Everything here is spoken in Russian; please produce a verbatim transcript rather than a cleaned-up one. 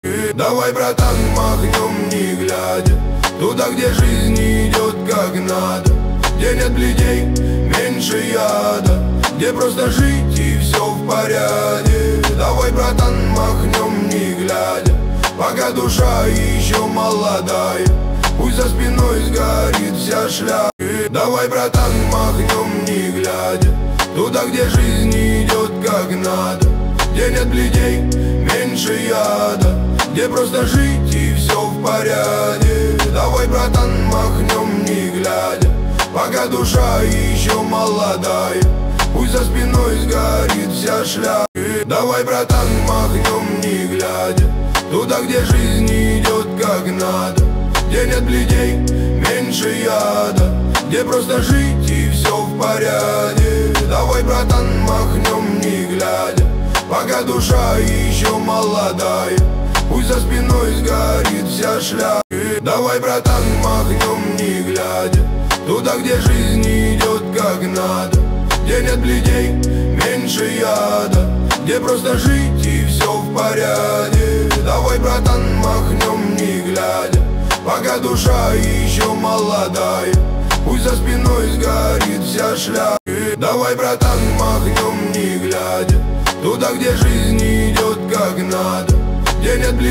Давай, братан, махнем не глядя туда, где жизнь идет как надо, где нет бледей, меньше яда, где просто жить и все в порядке. Давай, братан, махнем не глядя, пока душа еще молодая, пусть за спиной сгорит вся шляпа. Давай, братан, махнем не глядя туда, где жизнь идет как надо, где нет бледей, меньше яда, где просто жить и все в порядке. Давай, братан, махнем не глядя, пока душа еще молодая, пусть за спиной сгорит вся шляпа. Давай, братан, махнем не глядя туда, где жизнь идет как надо, где нет бледей, меньше яда, где просто жить и все в порядке. Давай, братан, махнем не глядя, пока душа еще молодая, пусть за спиной сгорит вся шляпа. Давай, братан, махнем не глядя туда, где жизнь идет как надо, где нет бледей, меньше яда, где просто жить и все в порядке. Давай, братан, махнем не глядя, пока душа еще молодая, пусть за спиной сгорит вся шляпа. Давай, братан,